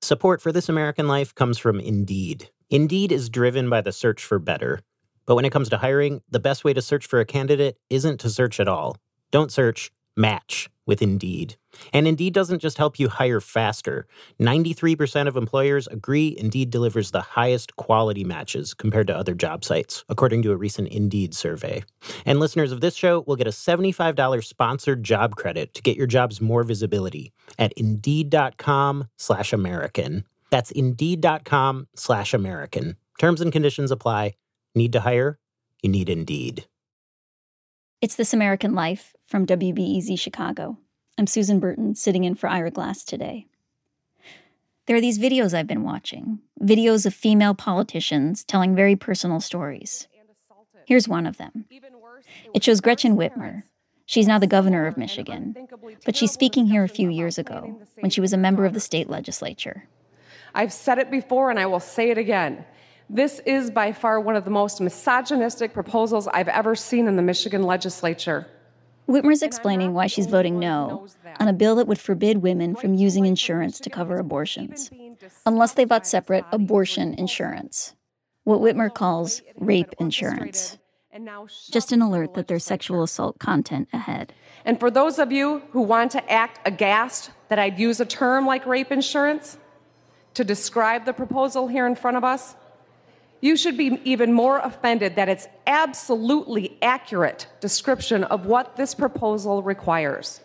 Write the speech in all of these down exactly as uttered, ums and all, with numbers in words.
Support for This American Life comes from Indeed. Indeed is driven by the search for better. But when it comes to hiring, the best way to search for a candidate isn't to search at all. Don't search, match with Indeed. And Indeed doesn't just help you hire faster. ninety-three percent of employers agree Indeed delivers the highest quality matches compared to other job sites, according to a recent Indeed survey. And listeners of this show will get a seventy-five dollars sponsored job credit to get your jobs more visibility at Indeed.com slash American. That's Indeed.com slash American. Terms and conditions apply. Need to hire? You need Indeed. It's This American Life from W B E Z Chicago. I'm Susan Burton, sitting in for Ira Glass today. There are these videos I've been watching, videos of female politicians telling very personal stories. Here's one of them. It shows Gretchen Whitmer. She's now the governor of Michigan, but she's speaking here a few years ago when she was a member of the state legislature. I've said it before and I will say it again. This is by far one of the most misogynistic proposals I've ever seen in the Michigan legislature. Whitmer's explaining why she's voting no on a bill that would forbid women from using insurance to cover abortions, unless they bought separate abortion insurance, what Whitmer calls rape insurance. Just an alert that there's sexual assault content ahead. And for those of you who want to act aghast that I'd use a term like rape insurance to describe the proposal here in front of us, you should be even more offended that it's absolutely accurate description of what this proposal requires.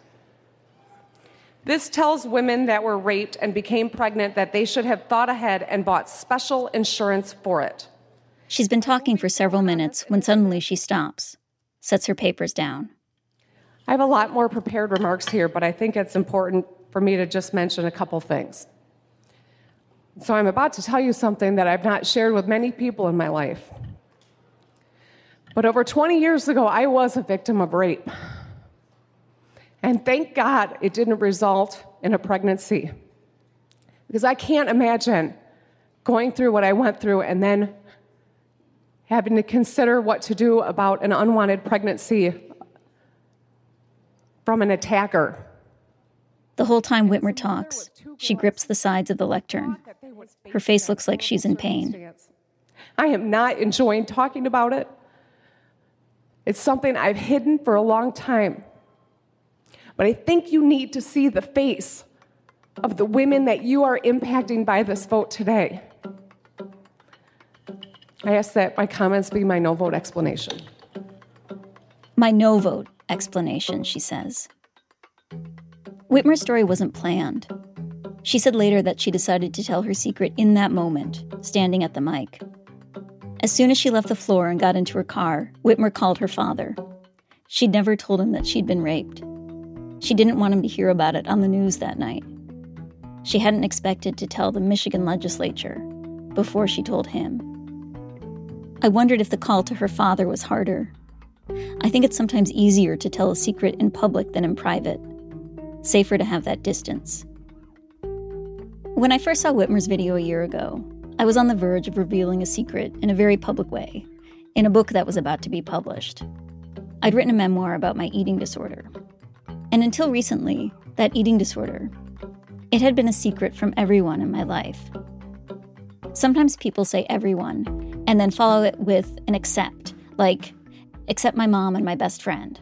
This tells women that were raped and became pregnant that they should have thought ahead and bought special insurance for it. She's been talking for several minutes when suddenly she stops, sets her papers down. I have a lot more prepared remarks here, but I think it's important for me to just mention a couple things. So I'm about to tell you something that I've not shared with many people in my life. But over twenty years ago, I was a victim of rape. And thank God it didn't result in a pregnancy. Because I can't imagine going through what I went through and then having to consider what to do about an unwanted pregnancy from an attacker. The whole time Whitmer talks, she grips the sides of the lectern. Her face looks like she's in pain. I am not enjoying talking about it. It's something I've hidden for a long time. But I think you need to see the face of the women that you are impacting by this vote today. I ask that my comments be my no vote explanation. My no vote explanation, she says. Whitmer's story wasn't planned. She said later that she decided to tell her secret in that moment, standing at the mic. As soon as she left the floor and got into her car, Whitmer called her father. She'd never told him that she'd been raped. She didn't want him to hear about it on the news that night. She hadn't expected to tell the Michigan legislature before she told him. I wondered if the call to her father was harder. I think it's sometimes easier to tell a secret in public than in private. Safer to have that distance. When I first saw Whitmer's video a year ago, I was on the verge of revealing a secret in a very public way, in a book that was about to be published. I'd written a memoir about my eating disorder. And until recently, that eating disorder, it had been a secret from everyone in my life. Sometimes people say everyone, and then follow it with an except, like, except my mom and my best friend.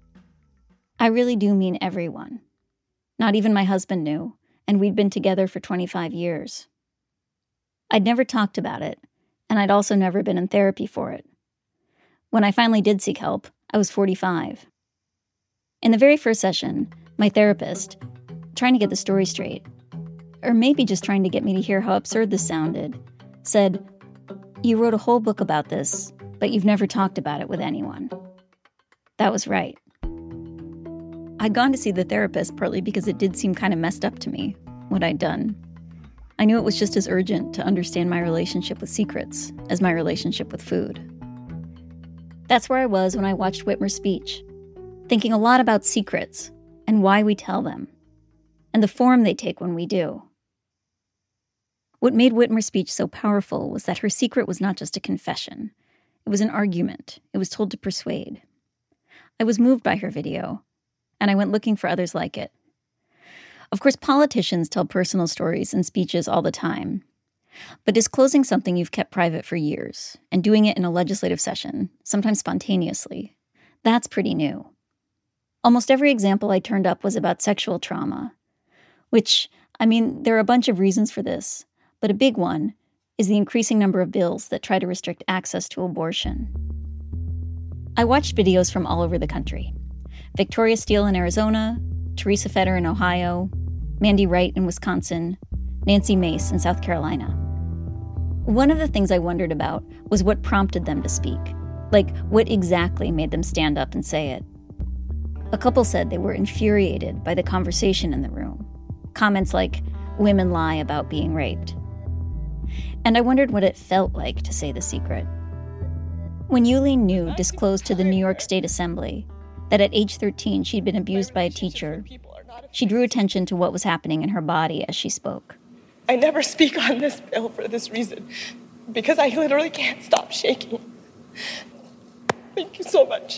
I really do mean everyone. Not even my husband knew, and we'd been together for twenty-five years. I'd never talked about it, and I'd also never been in therapy for it. When I finally did seek help, I was forty-five. In the very first session, my therapist, trying to get the story straight, or maybe just trying to get me to hear how absurd this sounded, said, "You wrote a whole book about this, but you've never talked about it with anyone." That was right. I'd gone to see the therapist partly because it did seem kind of messed up to me, what I'd done. I knew it was just as urgent to understand my relationship with secrets as my relationship with food. That's where I was when I watched Whitmer's speech, thinking a lot about secrets and why we tell them, and the form they take when we do. What made Whitmer's speech so powerful was that her secret was not just a confession. It was an argument. It was told to persuade. I was moved by her video, and I went looking for others like it. Of course, politicians tell personal stories in speeches all the time. But disclosing something you've kept private for years and doing it in a legislative session, sometimes spontaneously, that's pretty new. Almost every example I turned up was about sexual trauma, which, I mean, there are a bunch of reasons for this, but a big one is the increasing number of bills that try to restrict access to abortion. I watched videos from all over the country. Victoria Steele in Arizona, Teresa Fetter in Ohio, Mandy Wright in Wisconsin, Nancy Mace in South Carolina. One of the things I wondered about was what prompted them to speak. Like, what exactly made them stand up and say it? A couple said they were infuriated by the conversation in the room. Comments like, women lie about being raped. And I wondered what it felt like to say the secret. When Yuh-Line Niou disclosed to the New York State Assembly that at age thirteen she'd been abused by a teacher, she drew attention to what was happening in her body as she spoke. I never speak on this bill for this reason, because I literally can't stop shaking. Thank you so much.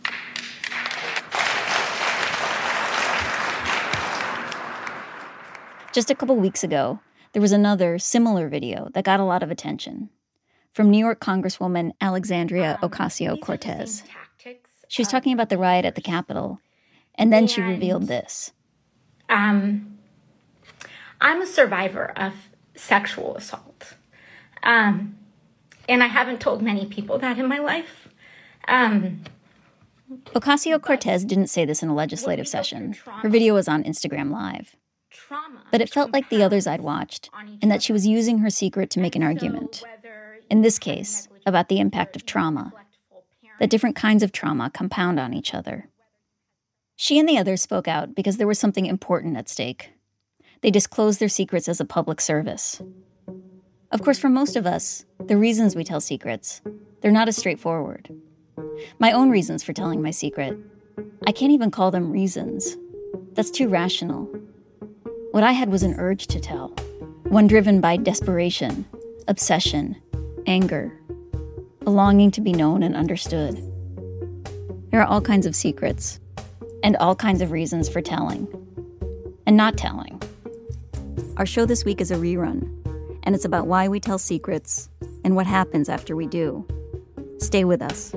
Just a couple weeks ago, there was another similar video that got a lot of attention from New York Congresswoman Alexandria um, Ocasio-Cortez. She was talking about the riot at the Capitol, and then and, she revealed this. Um, I'm a survivor of sexual assault, um, and I haven't told many people that in my life. Um, Ocasio-Cortez didn't say this in a legislative session. Her video was on Instagram Live. But it felt like the others I'd watched, and that she was using her secret to make an argument. In this case, about the impact of trauma. That different kinds of trauma compound on each other. She and the others spoke out because there was something important at stake. They disclosed their secrets as a public service. Of course, for most of us, the reasons we tell secrets, they're not as straightforward. My own reasons for telling my secret, I can't even call them reasons. That's too rational. What I had was an urge to tell, one driven by desperation, obsession, anger, a longing to be known and understood. There are all kinds of secrets, and all kinds of reasons for telling, and not telling. Our show this week is a rerun, and it's about why we tell secrets and what happens after we do. Stay with us.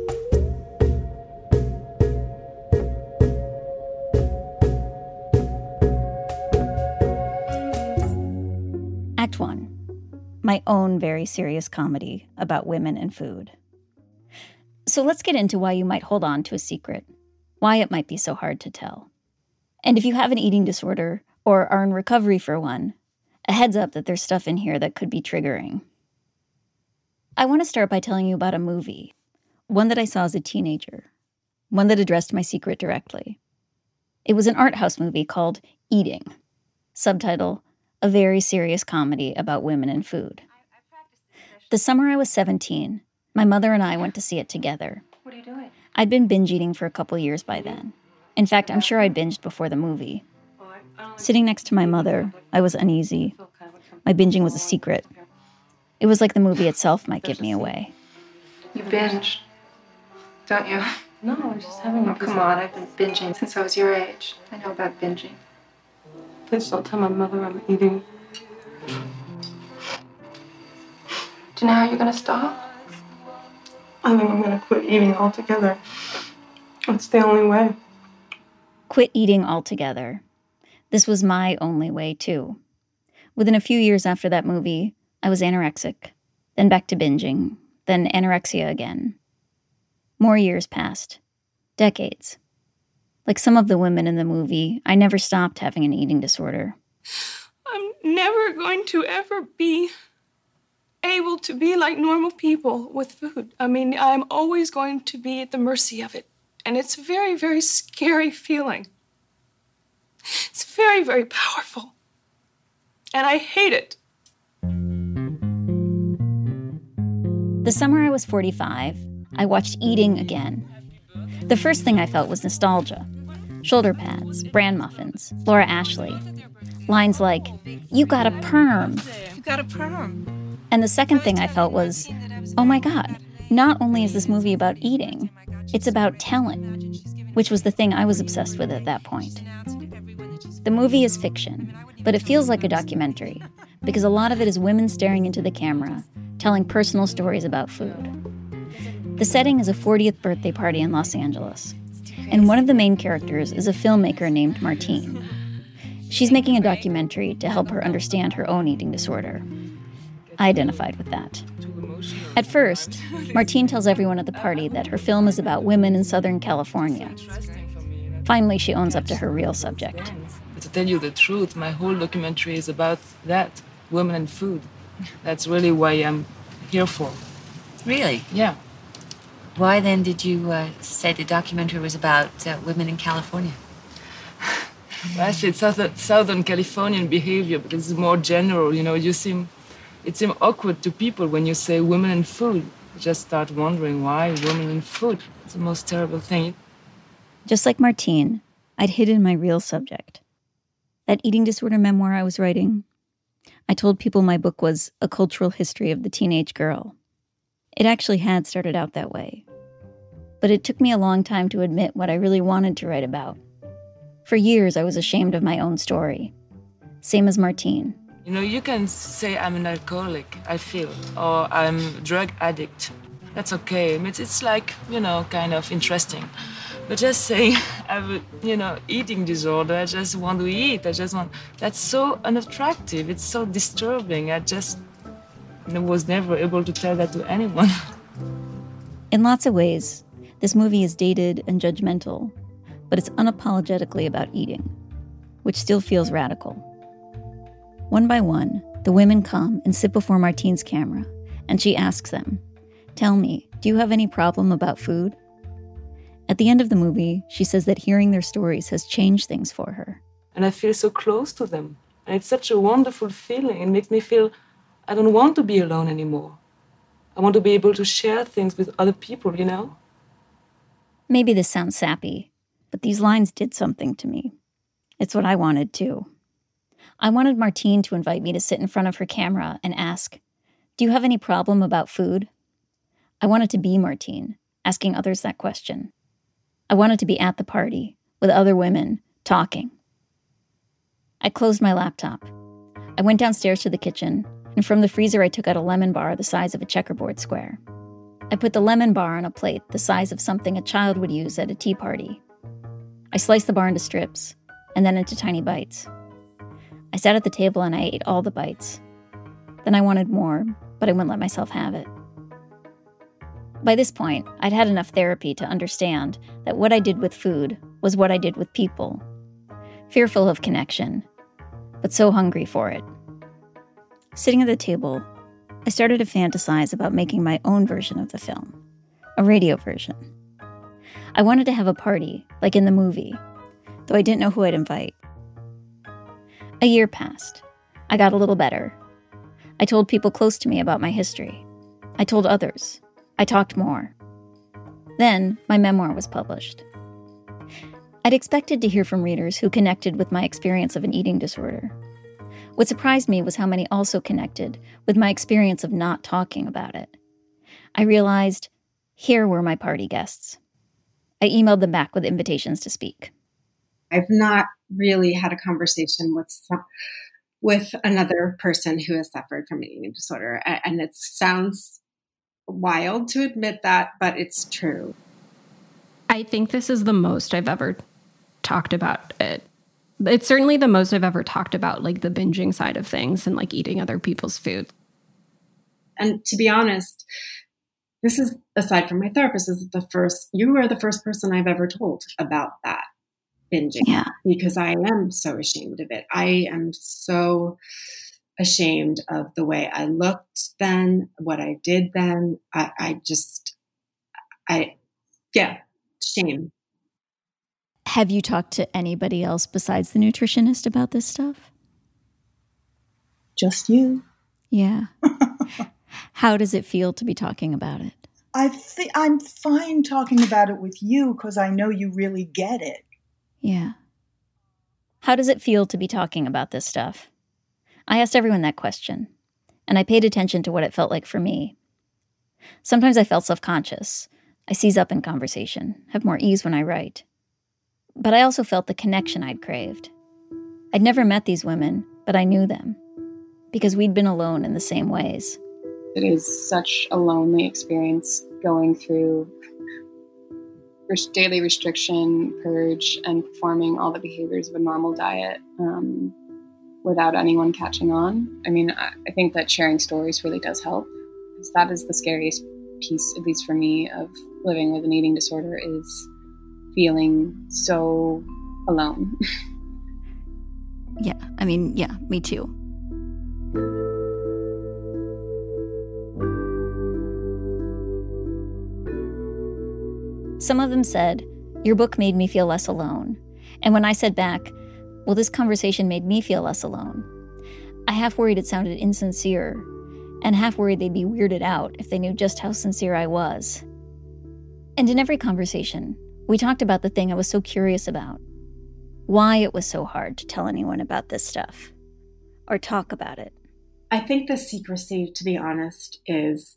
Act one. My own very serious comedy about women and food. So let's get into why you might hold on to a secret, why it might be so hard to tell. And if you have an eating disorder or are in recovery for one, a heads up that there's stuff in here that could be triggering. I want to start by telling you about a movie, one that I saw as a teenager, one that addressed my secret directly. It was an art house movie called Eating, subtitle, A Very Serious Comedy About Women and Food. The summer I was seventeen, my mother and I went to see it together. What are you doing? I'd been binge eating for a couple years by then. In fact, I'm sure I'd binged before the movie. Sitting next to my mother, I was uneasy. My binging was a secret. It was like the movie itself might give me away. You binge, don't you? No, I was just having a Oh, come on, I've been binging since I was your age. I know about binging. Please don't tell my mother I'm eating. Do you know how you're gonna stop? I think I'm gonna quit eating altogether. It's the only way. Quit eating altogether. This was my only way, too. Within a few years after that movie, I was anorexic, then back to binging, then anorexia again. More years passed. Decades. Like some of the women in the movie, I never stopped having an eating disorder. I'm never going to ever be able to be like normal people with food. I mean, I'm always going to be at the mercy of it. And it's a very, very scary feeling. It's very, very powerful. And I hate it. The summer I was forty-five, I watched Eating again. The first thing I felt was nostalgia. Shoulder pads, bran muffins, Laura Ashley. Lines like, "You got a perm." You got a perm. And the second thing I felt was, oh my God, not only is this movie about eating, it's about telling, which was the thing I was obsessed with at that point. The movie is fiction, but it feels like a documentary because a lot of it is women staring into the camera, telling personal stories about food. The setting is a fortieth birthday party in Los Angeles, and one of the main characters is a filmmaker named Martine. She's making a documentary to help her understand her own eating disorder. I identified with that. At first, Martine tells everyone at the party that her film is about women in Southern California. Finally, she owns up to her real subject. To tell you the truth, my whole documentary is about that, women and food. That's really why I'm here for. Really? Yeah. Why then did you uh, say the documentary was about uh, women in California? Well, actually, it's Southern, Southern Californian behavior, because it's more general. You know, you seem, it seems awkward to people when you say women and food. You just start wondering why women and food. It's the most terrible thing. Just like Martine, I'd hidden my real subject. That eating disorder memoir I was writing, I told people my book was a cultural history of the teenage girl. It actually had started out that way. But it took me a long time to admit what I really wanted to write about. For years, I was ashamed of my own story. Same as Martine. You know, you can say I'm an alcoholic, I feel, or I'm a drug addict. That's okay. It's, it's like, you know, kind of interesting. But just saying I have a, you know, eating disorder, I just want to eat, I just want... That's so unattractive, it's so disturbing. I just I was never able to tell that to anyone. In lots of ways, this movie is dated and judgmental, but it's unapologetically about eating, which still feels radical. One by one, the women come and sit before Martine's camera, and she asks them, "Tell me, do you have any problem about food?" At the end of the movie, she says that hearing their stories has changed things for her. And I feel so close to them. And it's such a wonderful feeling. It makes me feel I don't want to be alone anymore. I want to be able to share things with other people, you know? Maybe this sounds sappy, but these lines did something to me. It's what I wanted, too. I wanted Martine to invite me to sit in front of her camera and ask, "Do you have any problem about food?" I wanted to be Martine, asking others that question. I wanted to be at the party, with other women, talking. I closed my laptop. I went downstairs to the kitchen, and from the freezer I took out a lemon bar the size of a checkerboard square. I put the lemon bar on a plate the size of something a child would use at a tea party. I sliced the bar into strips, and then into tiny bites. I sat at the table and I ate all the bites. Then I wanted more, but I wouldn't let myself have it. By this point, I'd had enough therapy to understand that what I did with food was what I did with people. Fearful of connection, but so hungry for it. Sitting at the table, I started to fantasize about making my own version of the film, a radio version. I wanted to have a party, like in the movie, though I didn't know who I'd invite. A year passed. I got a little better. I told people close to me about my history. I told others. I talked more. Then, my memoir was published. I'd expected to hear from readers who connected with my experience of an eating disorder. What surprised me was how many also connected with my experience of not talking about it. I realized, here were my party guests. I emailed them back with invitations to speak. I've not really had a conversation with some, with another person who has suffered from an eating disorder, and it sounds wild to admit that, but it's true. I think this is the most I've ever talked about it. It's certainly the most I've ever talked about, like, the binging side of things and, like, eating other people's food. And to be honest, this is, aside from my therapist, this is the first, you are the first person I've ever told about that binging. Yeah. Because I am so ashamed of it. I am so ashamed of the way I looked then, what I did then. I, I just, I, yeah, shame. Have you talked to anybody else besides the nutritionist about this stuff? Just you. Yeah. How does it feel to be talking about it? I th- I'm fine talking about it with you because I know you really get it. Yeah. How does it feel to be talking about this stuff? I asked everyone that question, and I paid attention to what it felt like for me. Sometimes I felt self-conscious. I seize up in conversation, have more ease when I write. But I also felt the connection I'd craved. I'd never met these women, but I knew them because we'd been alone in the same ways. It is such a lonely experience going through daily restriction, purge, and performing all the behaviors of a normal diet um, without anyone catching on. I mean, I, I think that sharing stories really does help, because that is the scariest piece, at least for me, of living with an eating disorder, is feeling so alone. Yeah, I mean, yeah, me too. Some of them said, your book made me feel less alone. And when I said back, well, this conversation made me feel less alone, I half worried it sounded insincere, and half worried they'd be weirded out if they knew just how sincere I was. And in every conversation, we talked about the thing I was so curious about, why it was so hard to tell anyone about this stuff, or talk about it. I think the secrecy, to be honest, is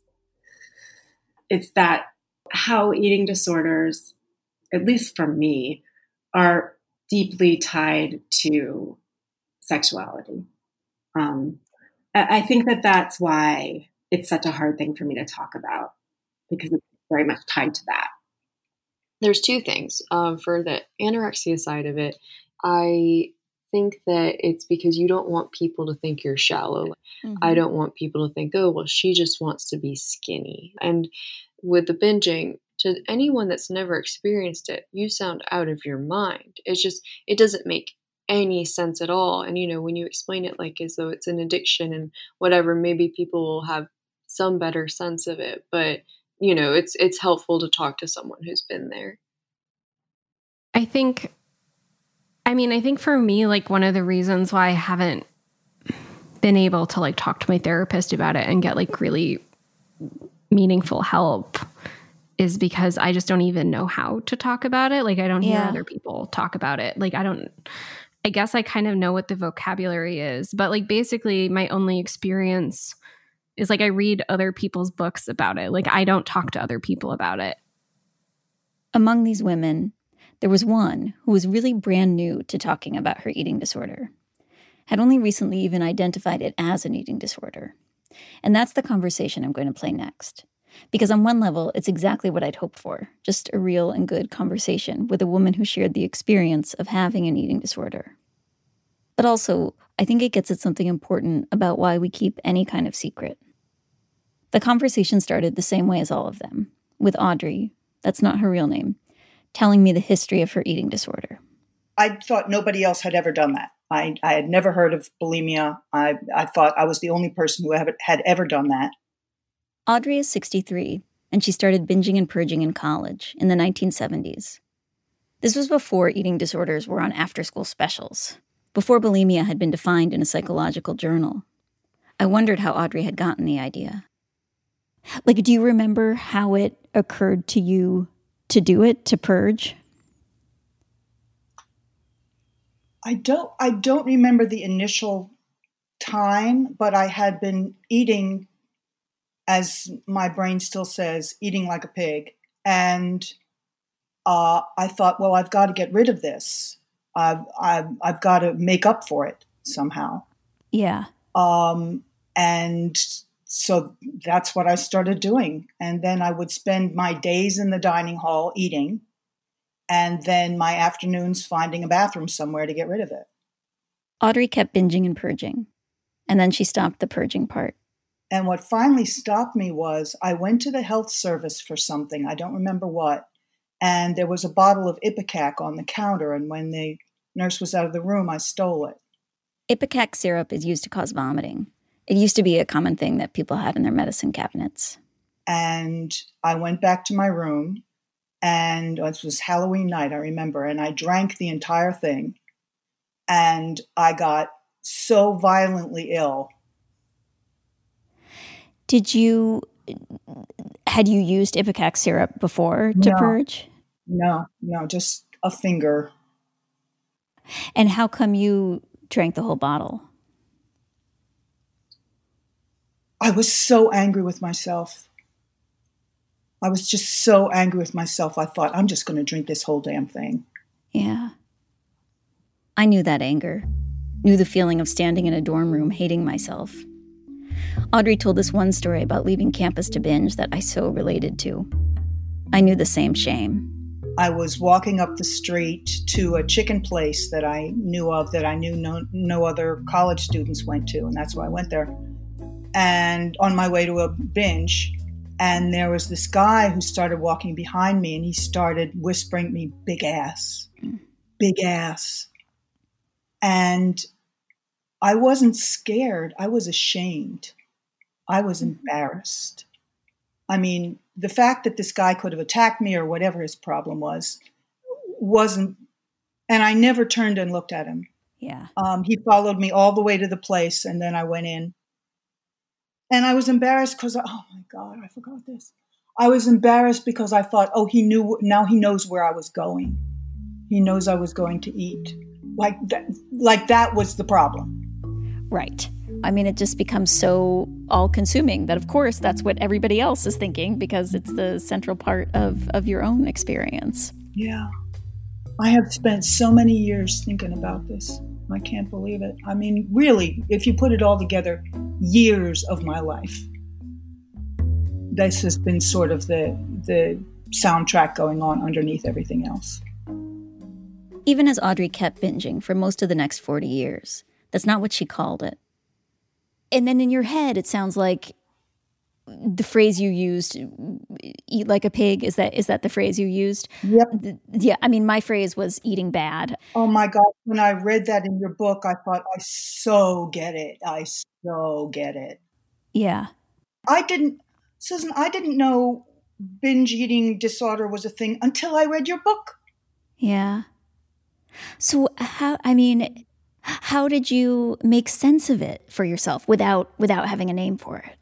it's that how eating disorders, at least for me, are deeply tied to sexuality. Um, I think that that's why it's such a hard thing for me to talk about, because it's very much tied to that. There's two things. Um, for the anorexia side of it, I think that it's because you don't want people to think you're shallow. Mm-hmm. I don't want people to think, oh, well, she just wants to be skinny. And with the binging, to anyone that's never experienced it, you sound out of your mind. It's just, it doesn't make any sense at all. And, you know, when you explain it like as though it's an addiction and whatever, maybe people will have some better sense of it. But, you know, it's it's helpful to talk to someone who's been there. I think, I mean, I think for me, like one of the reasons why I haven't been able to like talk to my therapist about it and get like really meaningful help is because I just don't even know how to talk about it. Like I don't hear Yeah. other people talk about it. Like I don't, I guess I kind of know what the vocabulary is, but like basically my only experience is like I read other people's books about it. Like I don't talk to other people about it. Among these women, there was one who was really brand new to talking about her eating disorder, had only recently even identified it as an eating disorder. And that's the conversation I'm going to play next. Because on one level, it's exactly what I'd hoped for, just a real and good conversation with a woman who shared the experience of having an eating disorder. But also, I think it gets at something important about why we keep any kind of secret. The conversation started the same way as all of them, with Audrey, that's not her real name, telling me the history of her eating disorder. I thought nobody else had ever done that. I, I had never heard of bulimia. I, I thought I was the only person who ever, had ever done that. Audrey is sixty-three, and she started binging and purging in college in the nineteen seventies. This was before eating disorders were on after-school specials, before bulimia had been defined in a psychological journal. I wondered how Audrey had gotten the idea. Like, do you remember how it occurred to you to do it, to purge? I don't I don't remember the initial time, but I had been eating, as my brain still says, eating like a pig. And uh, I thought, well, I've got to get rid of this. I've, I've, I've got to make up for it somehow. Yeah. Um, and so that's what I started doing. And then I would spend my days in the dining hall eating, and then my afternoons finding a bathroom somewhere to get rid of it. Audrey kept binging and purging, and then she stopped the purging part. And what finally stopped me was I went to the health service for something. I don't remember what. And there was a bottle of Ipecac on the counter. And when the nurse was out of the room, I stole it. Ipecac syrup is used to cause vomiting. It used to be a common thing that people had in their medicine cabinets. And I went back to my room, and it was Halloween night, I remember, and I drank the entire thing. And I got so violently ill. Did you, had you used Ipecac syrup before to No. purge? No, no, just a finger. And how come you drank the whole bottle? I was so angry with myself. I was just so angry with myself. I thought, I'm just going to drink this whole damn thing. Yeah. I knew that anger. knew the feeling of standing in a dorm room hating myself. Audrey told this one story about leaving campus to binge that I so related to. I knew the same shame. I was walking up the street to a chicken place that I knew of that I knew no, no other college students went to, and that's why I went there. And on my way to a binge, and there was this guy who started walking behind me, and he started whispering to me, big ass, big ass. And I wasn't scared. I was ashamed. I was embarrassed. I mean, the fact that this guy could have attacked me or whatever his problem was, wasn't, and I never turned and looked at him. Yeah. Um, he followed me all the way to the place, and then I went in. And I was embarrassed because, oh my God, I forgot this. I was embarrassed because I thought, oh, he knew, now he knows where I was going. He knows I was going to eat. Like that, like that was the problem. Right. I mean, it just becomes so all-consuming that, of course, that's what everybody else is thinking because it's the central part of, of your own experience. Yeah. I have spent so many years thinking about this. I can't believe it. I mean, really, if you put it all together, years of my life. This has been sort of the the soundtrack going on underneath everything else. Even as Audrey kept binging for most of the next forty years, that's not what she called it. And then in your head, it sounds like the phrase you used, eat like a pig, is that is that the phrase you used? Yep. Yeah, I mean, my phrase was eating bad. Oh my God, when I read that in your book, I thought, I so get it. I so get it. Yeah. I didn't, Susan, I didn't know binge eating disorder was a thing until I read your book. Yeah. So how, I mean, how did you make sense of it for yourself without without having a name for it?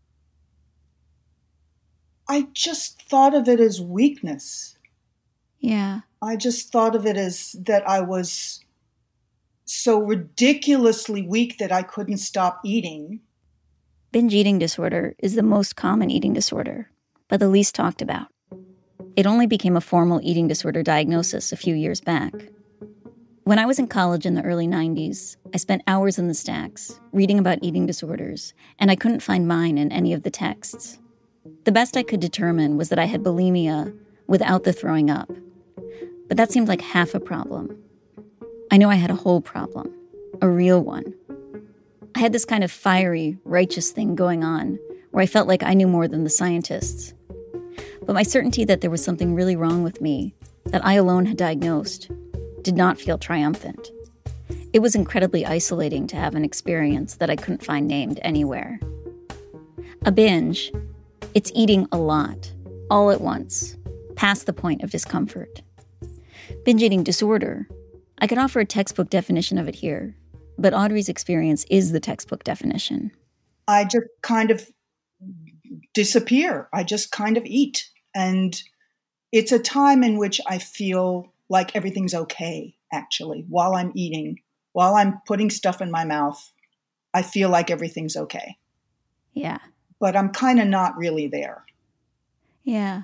I just thought of it as weakness. Yeah. I just thought of it as that I was so ridiculously weak that I couldn't stop eating. Binge eating disorder is the most common eating disorder, but the least talked about. It only became a formal eating disorder diagnosis a few years back. When I was in college in the early nineties, I spent hours in the stacks reading about eating disorders, and I couldn't find mine in any of the texts. The best I could determine was that I had bulimia without the throwing up. But that seemed like half a problem. I knew I had a whole problem, a real one. I had this kind of fiery, righteous thing going on where I felt like I knew more than the scientists. But my certainty that there was something really wrong with me, that I alone had diagnosed, did not feel triumphant. It was incredibly isolating to have an experience that I couldn't find named anywhere. A binge, it's eating a lot, all at once, past the point of discomfort. Binge eating disorder, I could offer a textbook definition of it here, but Audrey's experience is the textbook definition. I just kind of disappear. I just kind of eat. And it's a time in which I feel like everything's okay, actually, while I'm eating, while I'm putting stuff in my mouth, I feel like everything's okay. Yeah. But I'm kind of not really there. Yeah.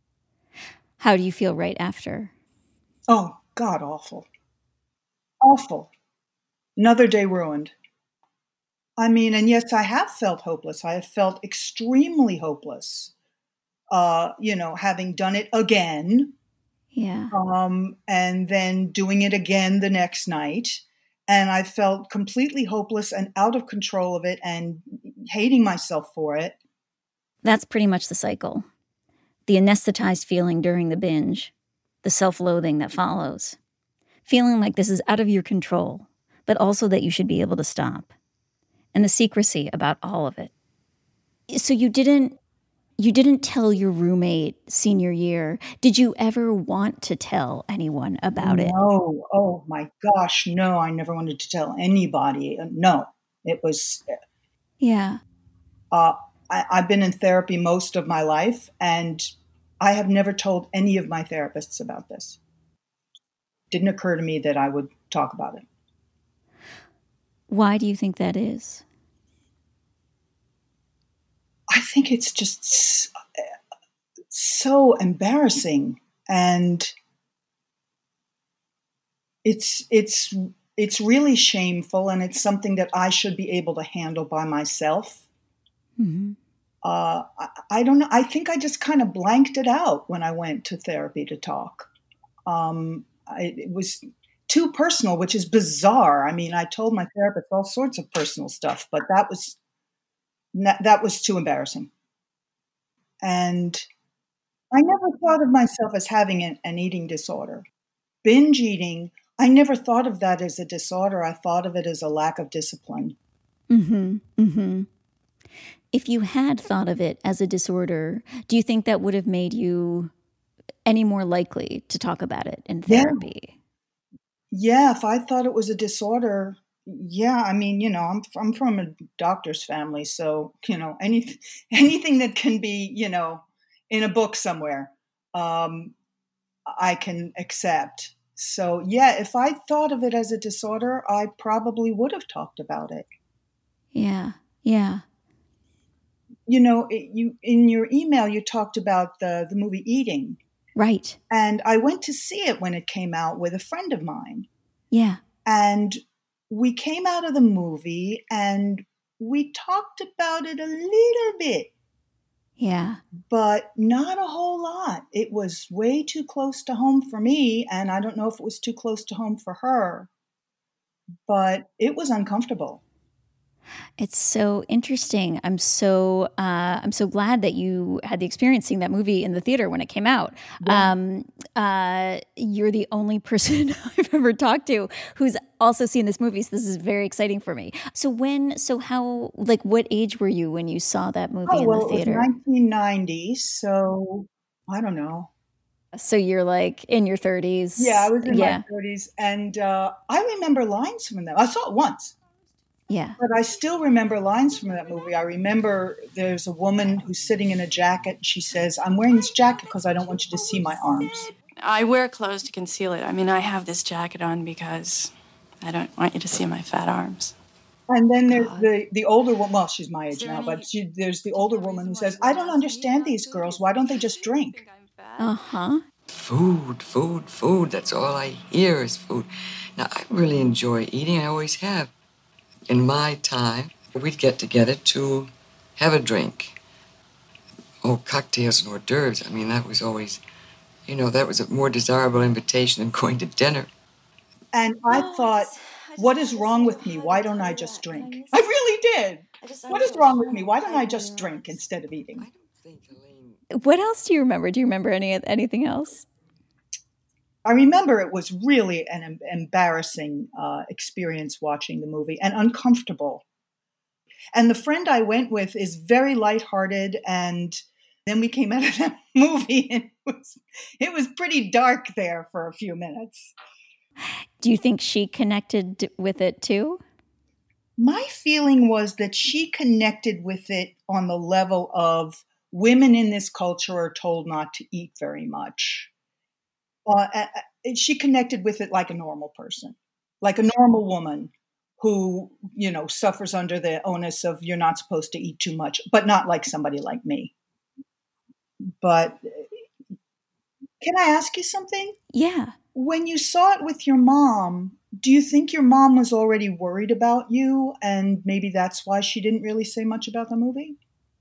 How do you feel right after? Oh, God, awful. Awful. Another day ruined. I mean, and yes, I have felt hopeless. I have felt extremely hopeless, uh, you know, having done it again. Yeah. Um, and then doing it again the next night. And I felt completely hopeless and out of control of it and hating myself for it. That's pretty much the cycle. The anesthetized feeling during the binge, the self-loathing that follows. Feeling like this is out of your control, but also that you should be able to stop. And the secrecy about all of it. So you didn't you didn't tell your roommate senior year. Did you ever want to tell anyone about it? No. Oh my gosh, no. I never wanted to tell anybody. No. It was Yeah. Uh, I, I've been in therapy most of my life, and I have never told any of my therapists about this. Didn't occur to me that I would talk about it. Why do you think that is? I think it's just so embarrassing, and it's it's it's really shameful, and it's something that I should be able to handle by myself. Mm-hmm. Uh, I, I don't know. I think I just kind of blanked it out when I went to therapy to talk. Um, I, it was too personal, which is bizarre. I mean, I told my therapist all sorts of personal stuff, but that was that was too embarrassing. And I never thought of myself as having an, an eating disorder. Binge eating, I never thought of that as a disorder. I thought of it as a lack of discipline. Mm-hmm. Mm-hmm. If you had thought of it as a disorder, do you think that would have made you any more likely to talk about it in therapy? Yeah, if I thought it was a disorder, yeah, I mean, you know, I'm I'm from a doctor's family, so, you know, any, anything that can be, you know, in a book somewhere, um, I can accept. So, yeah, if I thought of it as a disorder, I probably would have talked about it. Yeah, yeah. You know, it, you in your email, you talked about the, the movie Eating. Right. And I went to see it when it came out with a friend of mine. Yeah. And we came out of the movie and we talked about it a little bit. Yeah. But not a whole lot. It was way too close to home for me. And I don't know if it was too close to home for her. But it was uncomfortable. It's so interesting. I'm so uh, I'm so glad that you had the experience seeing that movie in the theater when it came out. Yeah. Um, uh, you're the only person I've ever talked to who's also seen this movie, so this is very exciting for me. So when, so how, like, what age were you when you saw that movie oh, in well, the theater? It was nineteen ninety, so I don't know. So you're like in your thirties. Yeah, I was in yeah. my thirties, and uh, I remember lines from that. I saw it once. Yeah. But I still remember lines from that movie. I remember there's a woman who's sitting in a jacket. She says, I'm wearing this jacket because I don't want you to see my arms. I wear clothes to conceal it. I mean, I have this jacket on because I don't want you to see my fat arms. And then there's the, the older woman. Well, she's my age now, but she, there's the older woman who says, I don't understand these girls. Why don't they just drink? Uh-huh. Food, food, food. That's all I hear is food. Now, I really enjoy eating. I always have. In my time, we'd get together to have a drink. Oh, cocktails and hors d'oeuvres. I mean, that was always, you know, that was a more desirable invitation than going to dinner. And I thought, what is wrong with me? Why don't I just drink? I really did. What is wrong with me? Why don't I just drink instead of eating? What else do you remember? Do you remember any anything else? I remember it was really an em- embarrassing uh, experience watching the movie and uncomfortable. And the friend I went with is very lighthearted. And then we came out of that movie and it was, it was pretty dark there for a few minutes. Do you think she connected with it too? My feeling was that she connected with it on the level of women in this culture are told not to eat very much. Uh, she connected with it like a normal person, like a normal woman who, you know, suffers under the onus of you're not supposed to eat too much, but not like somebody like me. But can I ask you something? Yeah. When you saw it with your mom, do you think your mom was already worried about you and maybe that's why she didn't really say much about the movie?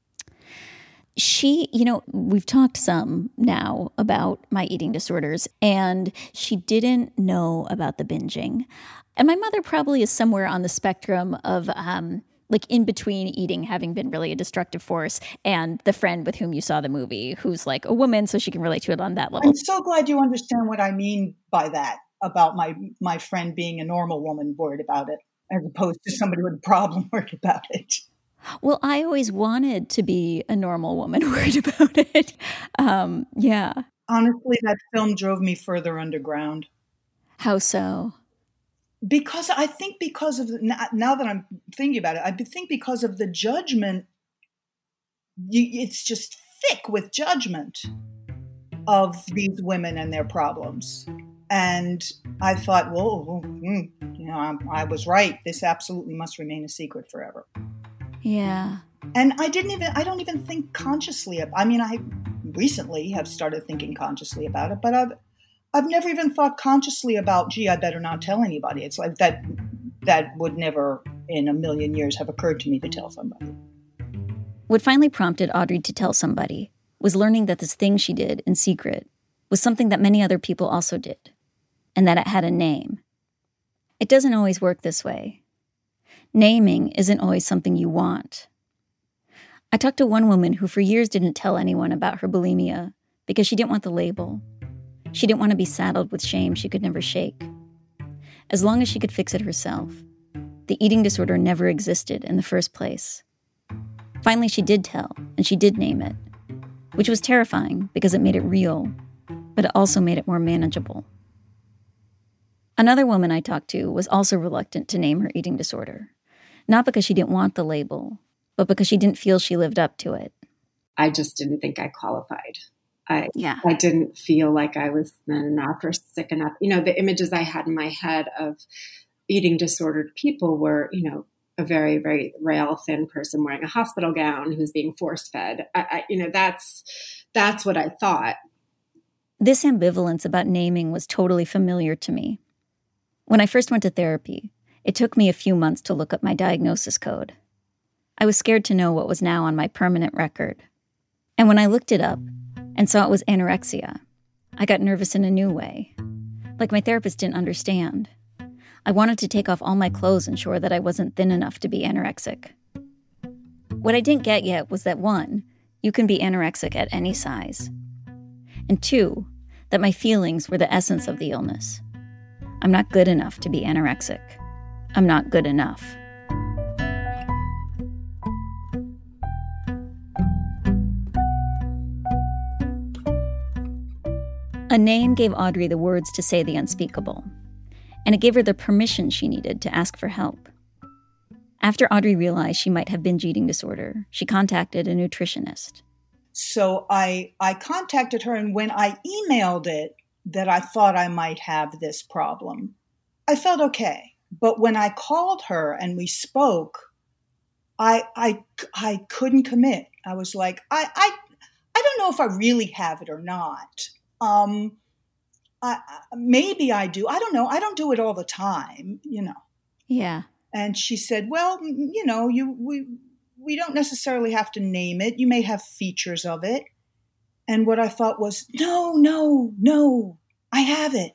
She, you know, we've talked some now about my eating disorders, and she didn't know about the binging. And my mother probably is somewhere on the spectrum of um, like in between eating having been really a destructive force and the friend with whom you saw the movie who's like a woman, so she can relate to it on that level. I'm so glad you understand what I mean by that, about my, my friend being a normal woman worried about it, as opposed to somebody with a problem worried about it. Well, I always wanted to be a normal woman worried about it. Um, yeah. Honestly, that film drove me further underground. How so? Because I think because of, the, now that I'm thinking about it, I think because of the judgment, you, it's just thick with judgment of these women and their problems. And I thought, well, you know, I, I was right. This absolutely must remain a secret forever. Yeah. And I didn't even, I don't even think consciously. I mean, I recently have started thinking consciously about it, but I've, I've never even thought consciously about, gee, I better not tell anybody. It's like that, that would never in a million years have occurred to me to tell somebody. What finally prompted Audrey to tell somebody was learning that this thing she did in secret was something that many other people also did, and that it had a name. It doesn't always work this way. Naming isn't always something you want. I talked to one woman who for years didn't tell anyone about her bulimia because she didn't want the label. She didn't want to be saddled with shame she could never shake. As long as she could fix it herself, the eating disorder never existed in the first place. Finally, she did tell, and she did name it, which was terrifying because it made it real, but it also made it more manageable. Another woman I talked to was also reluctant to name her eating disorder, not because she didn't want the label, but because she didn't feel she lived up to it. I just didn't think I qualified. I, yeah. I didn't feel like I was thin enough or sick enough. You know, the images I had in my head of eating disordered people were, you know, a very, very rail thin person wearing a hospital gown who's being force fed. I, I, you know, that's, that's what I thought. This ambivalence about naming was totally familiar to me. When I first went to therapy, it took me a few months to look up my diagnosis code. I was scared to know what was now on my permanent record. And when I looked it up and saw it was anorexia, I got nervous in a new way. Like my therapist didn't understand. I wanted to take off all my clothes and ensure that I wasn't thin enough to be anorexic. What I didn't get yet was that, one, you can be anorexic at any size. And two, that my feelings were the essence of the illness. I'm not good enough to be anorexic. I'm not good enough. A name gave Audrey the words to say the unspeakable, and it gave her the permission she needed to ask for help. After Audrey realized she might have binge eating disorder, she contacted a nutritionist. So I I contacted her, and when I emailed it that I thought I might have this problem, I felt okay. But when I called her and we spoke, I I I couldn't commit. I was like, I I, I don't know if I really have it or not. Um, I, maybe I do. I don't know. I don't do it all the time, you know. Yeah. And she said, well, you know, you we we don't necessarily have to name it. You may have features of it. And what I thought was, no, no, no, I have it.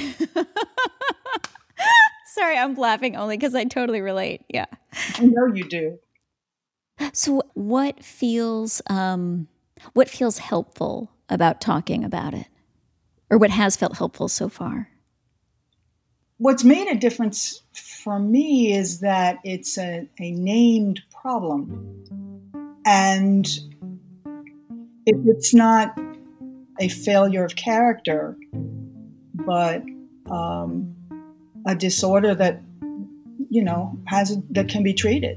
Sorry, I'm laughing only because I totally relate. Yeah. I know you do. So what feels um, what feels helpful about talking about it? Or what has felt helpful so far? What's made a difference for me is that it's a, a named problem. And if it's not a failure of character, but um, a disorder that, you know, has that can be treated.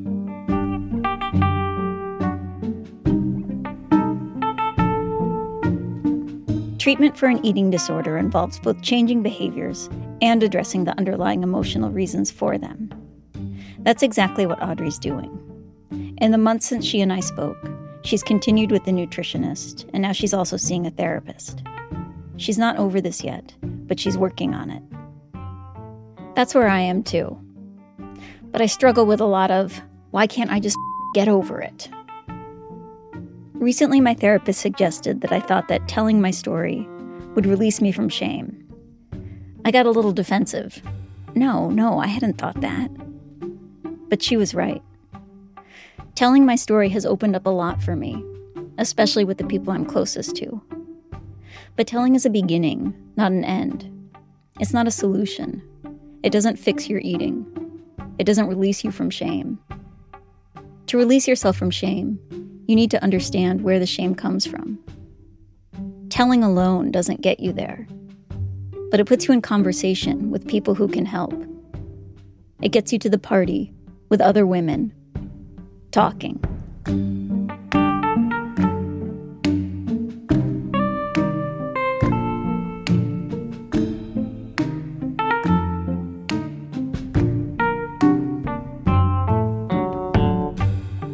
Treatment for an eating disorder involves both changing behaviors and addressing the underlying emotional reasons for them. That's exactly what Audrey's doing. In the months since she and I spoke, she's continued with the nutritionist, and now she's also seeing a therapist. She's not over this yet, but she's working on it. That's where I am too. But I struggle with a lot of, why can't I just get over it? Recently, my therapist suggested that I thought that telling my story would release me from shame. I got a little defensive. No, no, I hadn't thought that. But she was right. Telling my story has opened up a lot for me, especially with the people I'm closest to. But telling is a beginning, not an end. It's not a solution. It doesn't fix your eating. It doesn't release you from shame. To release yourself from shame, you need to understand where the shame comes from. Telling alone doesn't get you there, but it puts you in conversation with people who can help. It gets you to the party with other women, talking.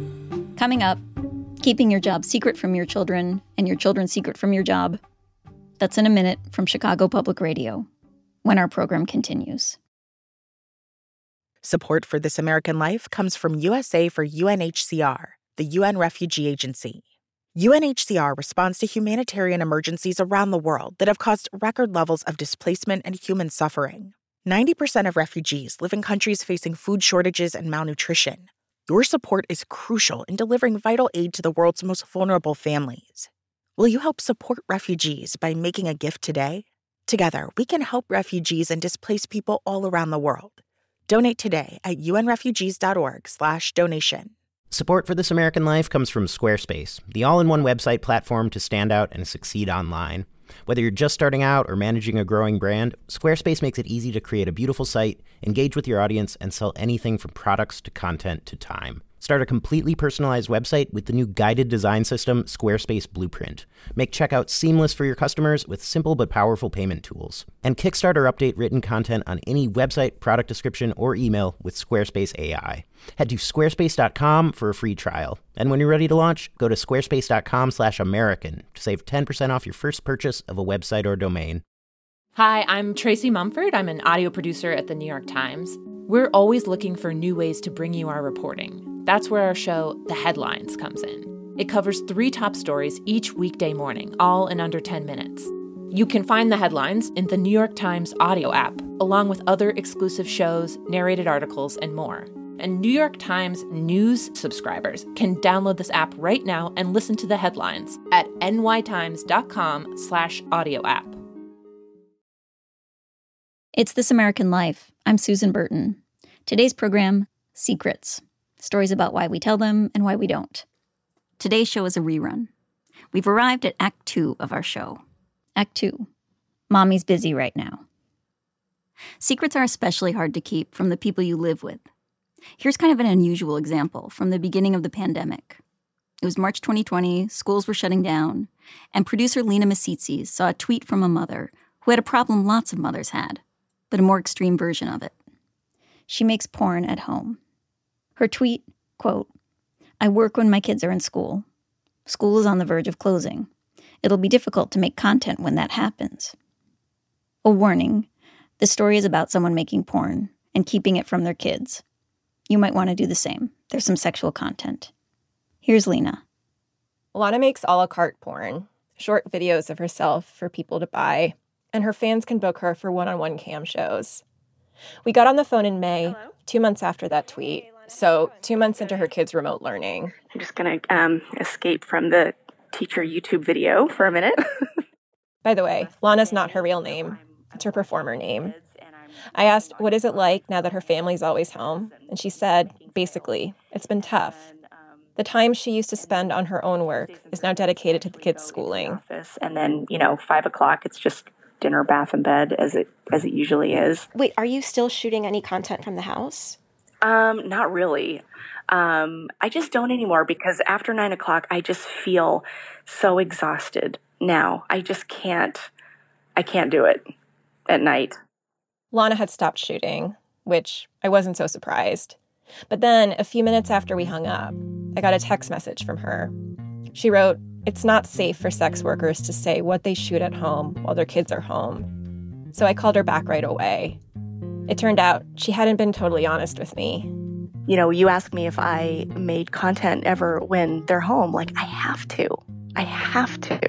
Coming up, keeping your job secret from your children and your children's secret from your job. That's in a minute from Chicago Public Radio, when our program continues. Support for This American Life comes from U S A for U N H C R, the U N Refugee Agency. U N H C R responds to humanitarian emergencies around the world that have caused record levels of displacement and human suffering. ninety percent of refugees live in countries facing food shortages and malnutrition. Your support is crucial in delivering vital aid to the world's most vulnerable families. Will you help support refugees by making a gift today? Together, we can help refugees and displaced people all around the world. Donate today at unrefugees.org slash donation. Support for This American Life comes from Squarespace, the all-in-one website platform to stand out and succeed online. Whether you're just starting out or managing a growing brand, Squarespace makes it easy to create a beautiful site, engage with your audience, and sell anything from products to content to time. Start a completely personalized website with the new guided design system, Squarespace Blueprint. Make checkout seamless for your customers with simple but powerful payment tools. And kickstart or update written content on any website, product description, or email with Squarespace A I. Head to squarespace dot com for a free trial. And when you're ready to launch, go to squarespace dot com slash American to save ten percent off your first purchase of a website or domain. Hi, I'm Tracy Mumford. I'm an audio producer at the New York Times. We're always looking for new ways to bring you our reporting. That's where our show, The Headlines, comes in. It covers three top stories each weekday morning, all in under ten minutes. You can find The Headlines in the New York Times audio app, along with other exclusive shows, narrated articles, and more. And New York Times News subscribers can download this app right now and listen to The Headlines at nytimes.com slash audio app. It's This American Life. I'm Susan Burton. Today's program, Secrets. Stories about why we tell them and why we don't. Today's show is a rerun. We've arrived at Act Two of our show. Act Two. Mommy's busy right now. Secrets are especially hard to keep from the people you live with. Here's kind of an unusual example from the beginning of the pandemic. It was March twenty twenty, schools were shutting down, and producer Lena Misitsi saw a tweet from a mother who had a problem lots of mothers had, but a more extreme version of it. She makes porn at home. Her tweet, quote, "I work when my kids are in school. School is on the verge of closing. It'll be difficult to make content when that happens." A warning, this story is about someone making porn and keeping it from their kids. You might want to do the same. There's some sexual content. Here's Lena. Lana makes a la carte porn, short videos of herself for people to buy, and her fans can book her for one-on-one cam shows. We got on the phone in May, Hello? two months after that tweet, so two months into her kids' remote learning. I'm just going to um, escape from the teacher YouTube video for a minute. By the way, Lana's not her real name. It's her performer name. I asked, what is it like now that her family's always home? And she said, basically, it's been tough. The time she used to spend on her own work is now dedicated to the kids' schooling. And then, you know, five o'clock, it's just dinner, bath, and bed, as it as it usually is. Wait, are you still shooting any content from the house? Um, not really. Um, I just don't anymore because after nine o'clock, I just feel so exhausted now. I just can't, I can't do it at night. Lana had stopped shooting, which I wasn't so surprised. But then, a few minutes after we hung up, I got a text message from her. She wrote, "It's not safe for sex workers to say what they shoot at home while their kids are home." So I called her back right away. It turned out she hadn't been totally honest with me. You know, you ask me if I made content ever when they're home. Like, I have to. I have to.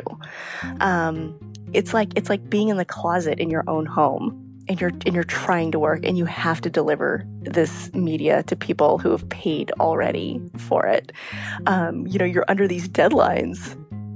Um, it's like it's like being in the closet in your own home. And you're and you're trying to work, and you have to deliver this media to people who have paid already for it. Um, you know, you're under these deadlines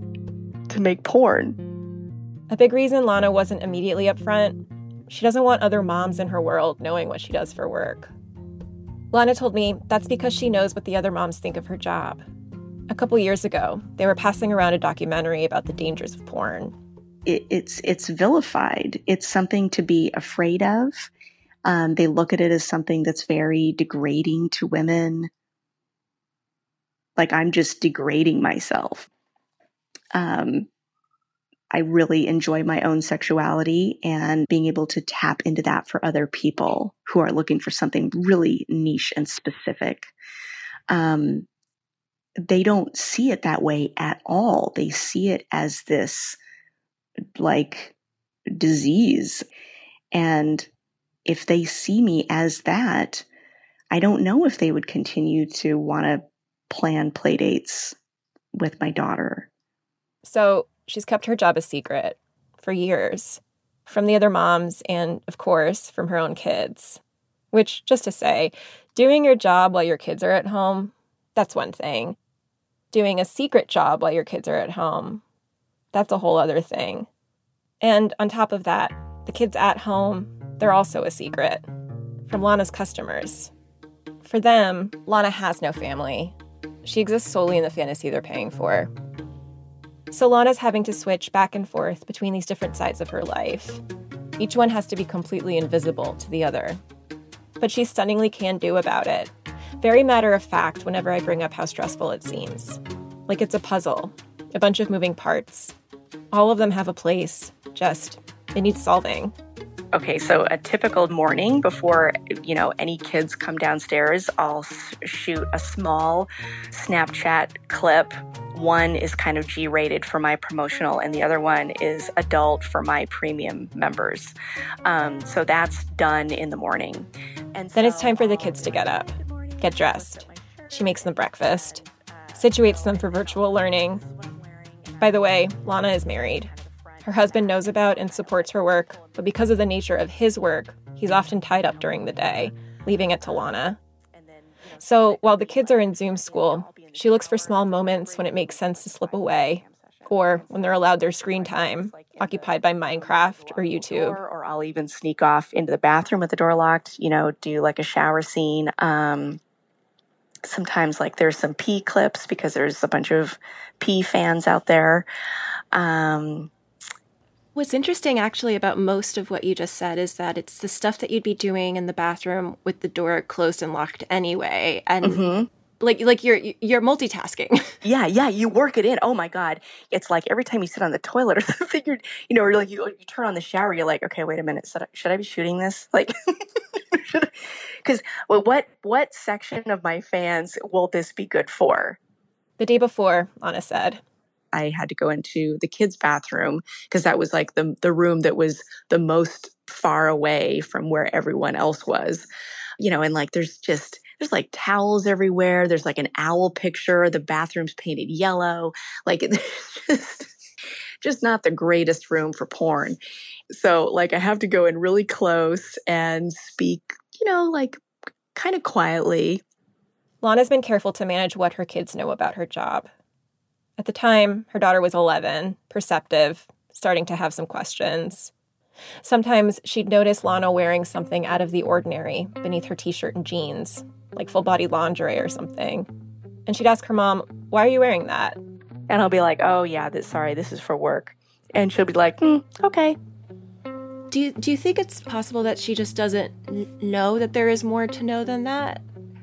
to make porn. A big reason Lana wasn't immediately upfront, she doesn't want other moms in her world knowing what she does for work. Lana told me that's because she knows what the other moms think of her job. A couple years ago, they were passing around a documentary about the dangers of porn. It, it's it's vilified. It's something to be afraid of. Um, they look at it as something that's very degrading to women. Like, I'm just degrading myself. Um, I really enjoy my own sexuality and being able to tap into that for other people who are looking for something really niche and specific. Um, they don't see it that way at all. They see it as this like disease. And if they see me as that, I don't know if they would continue to want to plan play dates with my daughter. So she's kept her job a secret for years from the other moms and, of course, from her own kids. Which, just to say, doing your job while your kids are at home, that's one thing. Doing a secret job while your kids are at home, that's a whole other thing. And on top of that, the kids at home, they're also a secret from Lana's customers. For them, Lana has no family. She exists solely in the fantasy they're paying for. So Lana's having to switch back and forth between these different sides of her life. Each one has to be completely invisible to the other. But she stunningly can do about it. Very matter of fact whenever I bring up how stressful it seems. Like it's a puzzle, a bunch of moving parts. All of them have a place, just it needs solving. Okay, so a typical morning before, you know, any kids come downstairs, I'll s- shoot a small Snapchat clip. One is kind of G-rated for my promotional, and the other one is adult for my premium members. Um, so that's done in the morning. And then it's time for the kids to get up, get dressed. She makes them breakfast, situates them for virtual learning. By the way, Lana is married. Her husband knows about and supports her work, but because of the nature of his work, he's often tied up during the day, leaving it to Lana. So while the kids are in Zoom school, she looks for small moments when it makes sense to slip away, or when they're allowed their screen time, occupied by Minecraft or YouTube. Or, or I'll even sneak off into the bathroom with the door locked, you know, do like a shower scene. Um, sometimes like there's some pee clips because there's a bunch of pee fans out there. Um, What's interesting actually about most of what you just said is that it's the stuff that you'd be doing in the bathroom with the door closed and locked anyway. And mm-hmm. like like you're you're multitasking. Yeah, yeah, you work it in. Oh my God. It's like every time you sit on the toilet or something, you're, you know, or like you, you turn on the shower, you're like, okay, wait a minute. Should I, should I be shooting this? Like, because well, what what section of my fans will this be good for? The day before, Lana said, I had to go into the kids' bathroom because that was like the the room that was the most far away from where everyone else was. You know, and like there's just, there's like towels everywhere. There's like an owl picture. The bathroom's painted yellow. Like it's just, just not the greatest room for porn. So like I have to go in really close and speak, you know, like kind of quietly. Lana's been careful to manage what her kids know about her job. At the time, her daughter was eleven, perceptive, starting to have some questions. Sometimes she'd notice Lana wearing something out of the ordinary beneath her t-shirt and jeans, like full-body lingerie or something. And she'd ask her mom, why are you wearing that? And I'll be like, oh yeah, this, sorry, this is for work. And she'll be like, hmm, okay. Do you, do you think it's possible that she just doesn't n- know that there is more to know than that?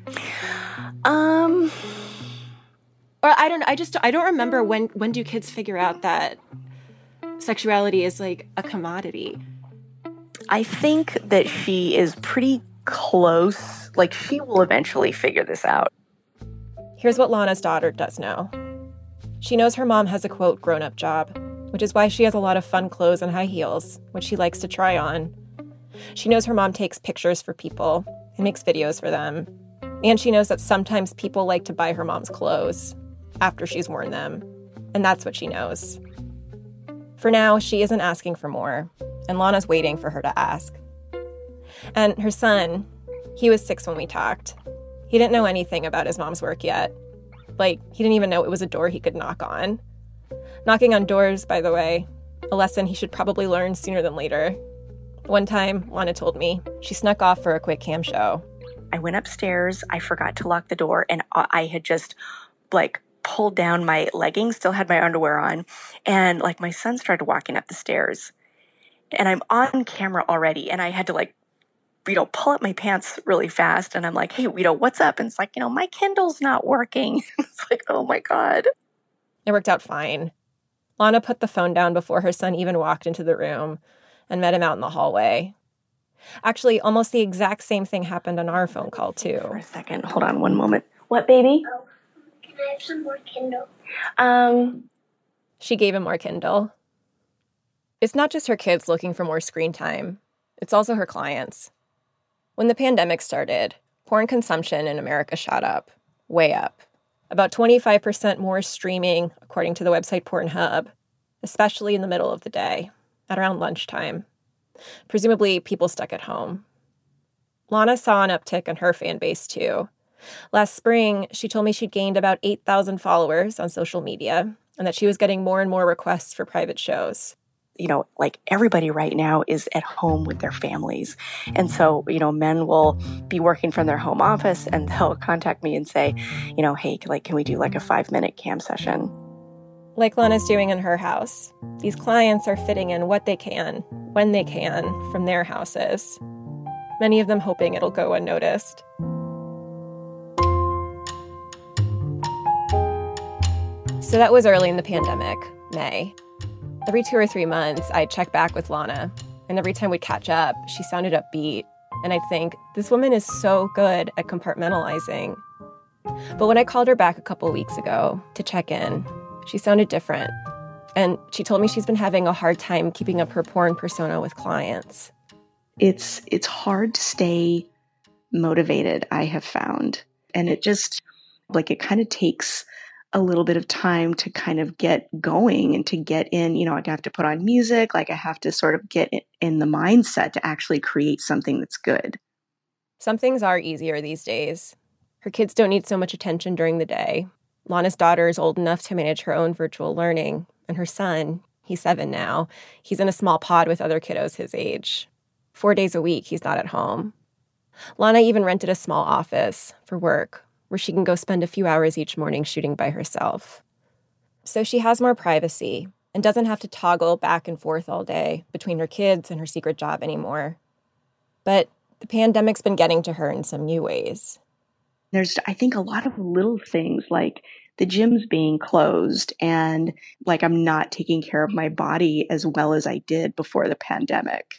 Um... Or I don't I just I don't remember when when do kids figure out that sexuality is like a commodity? I think that she is pretty close. Like she will eventually figure this out. Here's what Lana's daughter does know. She knows her mom has a quote grown-up job, which is why she has a lot of fun clothes and high heels, which she likes to try on. She knows her mom takes pictures for people and makes videos for them. And she knows that sometimes people like to buy her mom's clothes after she's worn them. And that's what she knows. For now, she isn't asking for more, and Lana's waiting for her to ask. And her son, he was six when we talked. He didn't know anything about his mom's work yet. Like, he didn't even know it was a door he could knock on. Knocking on doors, by the way, a lesson he should probably learn sooner than later. One time, Lana told me, she snuck off for a quick cam show. I went upstairs, I forgot to lock the door, and I had just, like, pulled down my leggings, still had my underwear on, and like my son started walking up the stairs and I'm on camera already and I had to like, you know, pull up my pants really fast and I'm like, hey, you know, what's up? And it's like, you know, my Kindle's not working. It's like, oh my God. It worked out fine. Lana put the phone down before her son even walked into the room and met him out in the hallway. Actually, almost the exact same thing happened on our phone call too. For a second, hold on one moment. What, baby? Oh. Can I have some more Kindle? Um, she gave him more Kindle. It's not just her kids looking for more screen time. It's also her clients. When the pandemic started, porn consumption in America shot up, way up. About twenty-five percent more streaming, according to the website Pornhub, especially in the middle of the day, at around lunchtime. Presumably, people stuck at home. Lana saw an uptick in her fan base, too. Last spring, she told me she'd gained about eight thousand followers on social media and that she was getting more and more requests for private shows. You know, like everybody right now is at home with their families. And so, you know, men will be working from their home office and they'll contact me and say, you know, hey, like, can we do like a five minute cam session? Like Lana's doing in her house. These clients are fitting in what they can, when they can, from their houses. Many of them hoping it'll go unnoticed. So that was early in the pandemic, May. Every two or three months, I'd check back with Lana, and every time we'd catch up, she sounded upbeat, and I'd think, this woman is so good at compartmentalizing. But when I called her back a couple weeks ago to check in, she sounded different, and she told me she's been having a hard time keeping up her porn persona with clients. It's it's hard to stay motivated, I have found, and it just, like, it kind of takes a little bit of time to kind of get going and to get in, you know, I have to put on music, like I have to sort of get in the mindset to actually create something that's good. Some things are easier these days. Her kids don't need so much attention during the day. Lana's daughter is old enough to manage her own virtual learning, and her son, he's seven now, he's in a small pod with other kiddos his age. Four days a week, he's not at home. Lana even rented a small office for work, where she can go spend a few hours each morning shooting by herself. So she has more privacy and doesn't have to toggle back and forth all day between her kids and her secret job anymore. But the pandemic's been getting to her in some new ways. There's, I think, a lot of little things like the gym's being closed and like I'm not taking care of my body as well as I did before the pandemic.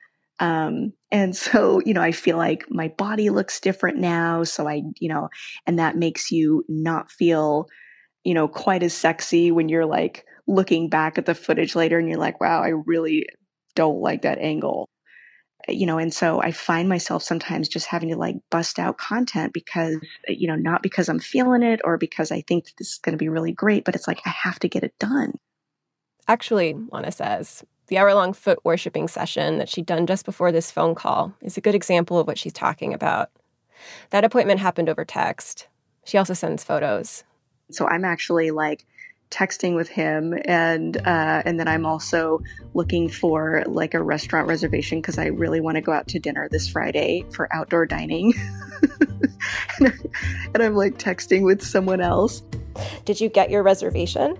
Um, and so, you know, I feel like my body looks different now. So I, you know, and that makes you not feel, you know, quite as sexy when you're like looking back at the footage later and you're like, wow, I really don't like that angle, you know, and so I find myself sometimes just having to like bust out content because, you know, not because I'm feeling it or because I think this is going to be really great, but it's like, I have to get it done. Actually, Lana says, the hour-long foot worshipping session that she'd done just before this phone call is a good example of what she's talking about. That appointment happened over text. She also sends photos. So I'm actually like texting with him and uh, and then I'm also looking for like a restaurant reservation because I really want to go out to dinner this Friday for outdoor dining. and, and I'm like texting with someone else. Did you get your reservation?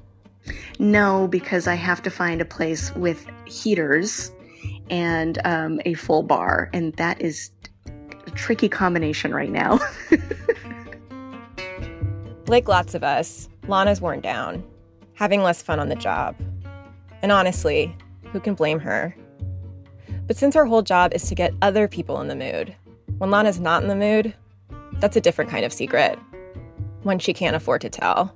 No, because I have to find a place with heaters and um, a full bar. And that is a tricky combination right now. Like lots of us, Lana's worn down, having less fun on the job. And honestly, who can blame her? But since her whole job is to get other people in the mood, when Lana's not in the mood, that's a different kind of secret. One she can't afford to tell.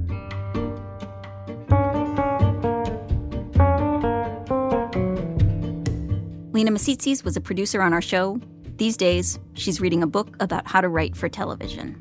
Lena Misitzis was a producer on our show. These days, she's reading a book about how to write for television.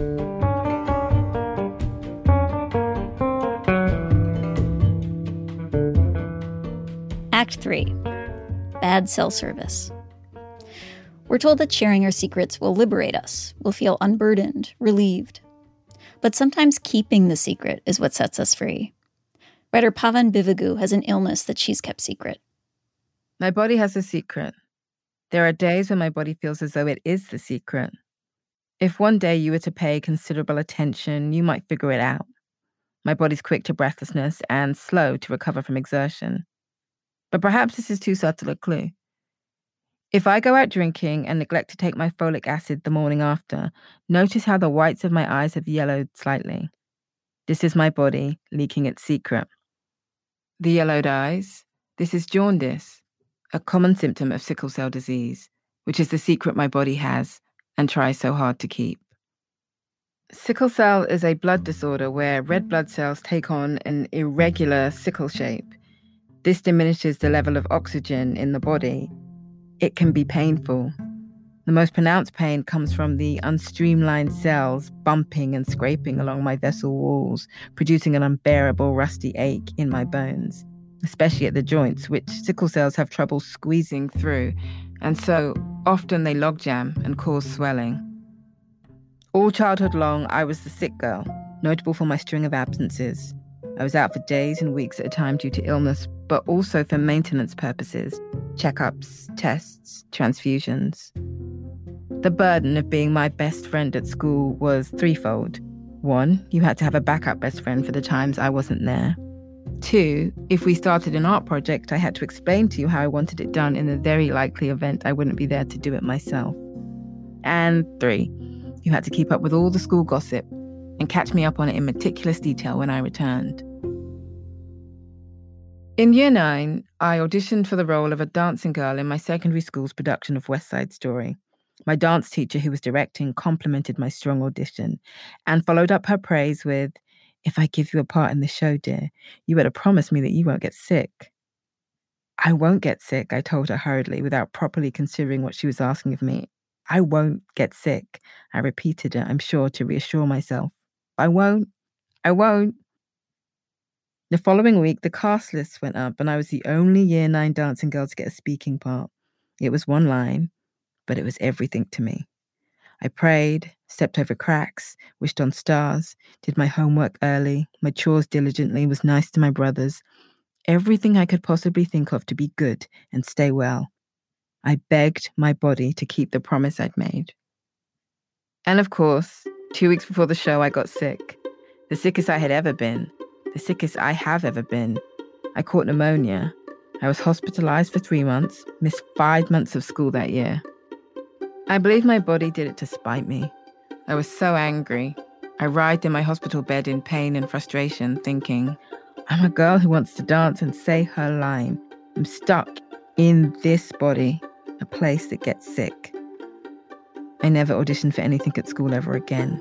Act three. Bad cell service. We're told that sharing our secrets will liberate us. We'll feel unburdened, relieved. But sometimes keeping the secret is what sets us free. Writer Pavan Bivagu has an illness that she's kept secret. My body has a secret. There are days when my body feels as though it is the secret. If one day you were to pay considerable attention, you might figure it out. My body's quick to breathlessness and slow to recover from exertion. But perhaps this is too subtle a clue. If I go out drinking and neglect to take my folic acid the morning after, notice how the whites of my eyes have yellowed slightly. This is my body leaking its secret. The yellowed eyes, this is jaundice, a common symptom of sickle cell disease, which is the secret my body has and tries so hard to keep. Sickle cell is a blood disorder where red blood cells take on an irregular sickle shape. This diminishes the level of oxygen in the body. It can be painful. The most pronounced pain comes from the unstreamlined cells bumping and scraping along my vessel walls, producing an unbearable rusty ache in my bones, especially at the joints, which sickle cells have trouble squeezing through, and so often they logjam and cause swelling. All childhood long, I was the sick girl, notable for my string of absences. I was out for days and weeks at a time due to illness, but also for maintenance purposes, checkups, tests, transfusions. The burden of being my best friend at school was threefold. One, you had to have a backup best friend for the times I wasn't there. Two, if we started an art project, I had to explain to you how I wanted it done in the very likely event I wouldn't be there to do it myself. And three, you had to keep up with all the school gossip and catch me up on it in meticulous detail when I returned. In year nine, I auditioned for the role of a dancing girl in my secondary school's production of West Side Story. My dance teacher, who was directing, complimented my strong audition and followed up her praise with, "If I give you a part in the show, dear, you better promise me that you won't get sick." "I won't get sick," I told her hurriedly without properly considering what she was asking of me. "I won't get sick," I repeated it, I'm sure, to reassure myself. I won't. I won't. The following week, the cast lists went up and I was the only year nine dancing girl to get a speaking part. It was one line, but it was everything to me. I prayed, stepped over cracks, wished on stars, did my homework early, my chores diligently, was nice to my brothers. Everything I could possibly think of to be good and stay well. I begged my body to keep the promise I'd made. And of course, two weeks before the show, I got sick. The sickest I had ever been. The sickest I have ever been. I caught pneumonia. I was hospitalized for three months, missed five months of school that year. I believe my body did it to spite me. I was so angry. I writhed in my hospital bed in pain and frustration, thinking, I'm a girl who wants to dance and say her line. I'm stuck in this body, a place that gets sick. I never auditioned for anything at school ever again.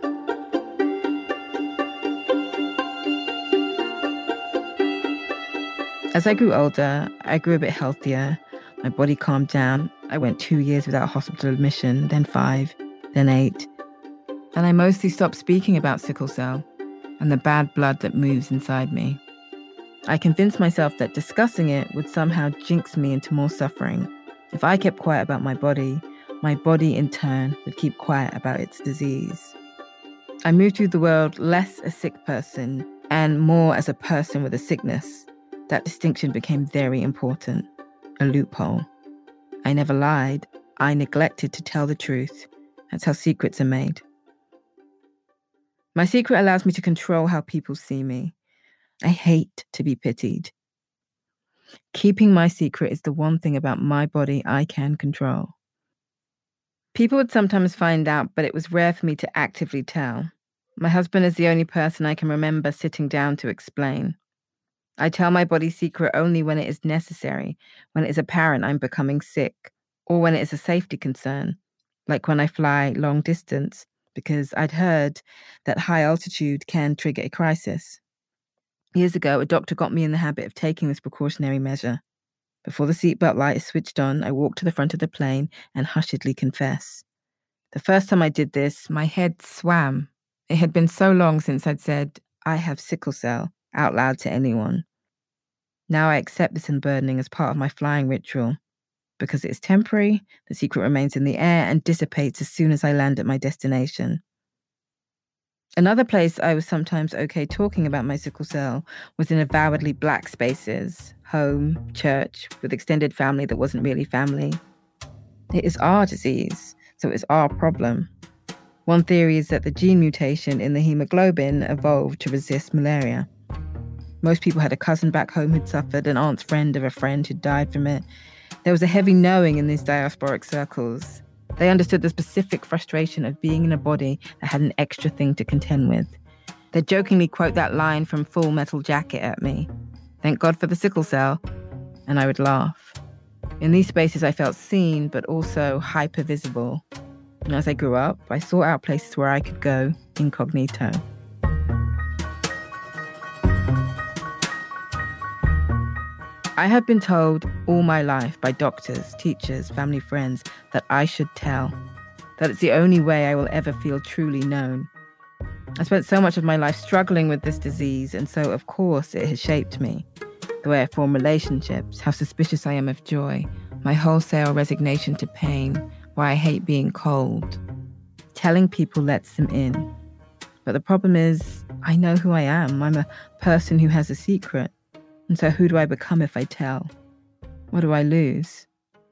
As I grew older, I grew a bit healthier. My body calmed down. I went two years without hospital admission, then five, then eight. And I mostly stopped speaking about sickle cell and the bad blood that moves inside me. I convinced myself that discussing it would somehow jinx me into more suffering. If I kept quiet about my body, my body in turn would keep quiet about its disease. I moved through the world less a sick person and more as a person with a sickness. That distinction became very important, a loophole. I never lied. I neglected to tell the truth. That's how secrets are made. My secret allows me to control how people see me. I hate to be pitied. Keeping my secret is the one thing about my body I can control. People would sometimes find out, but it was rare for me to actively tell. My husband is the only person I can remember sitting down to explain. I tell my body's secret only when it is necessary, when it is apparent I'm becoming sick, or when it is a safety concern, like when I fly long distance, because I'd heard that high altitude can trigger a crisis. Years ago, a doctor got me in the habit of taking this precautionary measure. Before the seatbelt light is switched on, I walk to the front of the plane and hushedly confess. The first time I did this, my head swam. It had been so long since I'd said, I have sickle cell, out loud to anyone. Now I accept this unburdening as part of my flying ritual. Because it is temporary, the secret remains in the air and dissipates as soon as I land at my destination. Another place I was sometimes okay talking about my sickle cell was in avowedly black spaces, home, church, with extended family that wasn't really family. It is our disease, so it's our problem. One theory is that the gene mutation in the hemoglobin evolved to resist malaria. Most people had a cousin back home who'd suffered, an aunt's friend of a friend who'd died from it. There was a heavy knowing in these diasporic circles. They understood the specific frustration of being in a body that had an extra thing to contend with. They'd jokingly quote that line from Full Metal Jacket at me, "Thank God for the sickle cell," and I would laugh. In these spaces, I felt seen, but also hyper-visible. And as I grew up, I sought out places where I could go incognito. I have been told all my life by doctors, teachers, family, friends that I should tell, that it's the only way I will ever feel truly known. I spent so much of my life struggling with this disease, and so, of course, it has shaped me. The way I form relationships, how suspicious I am of joy, my wholesale resignation to pain, why I hate being cold. Telling people lets them in. But the problem is, I know who I am. I'm a person who has a secret. And so who do I become if I tell? What do I lose?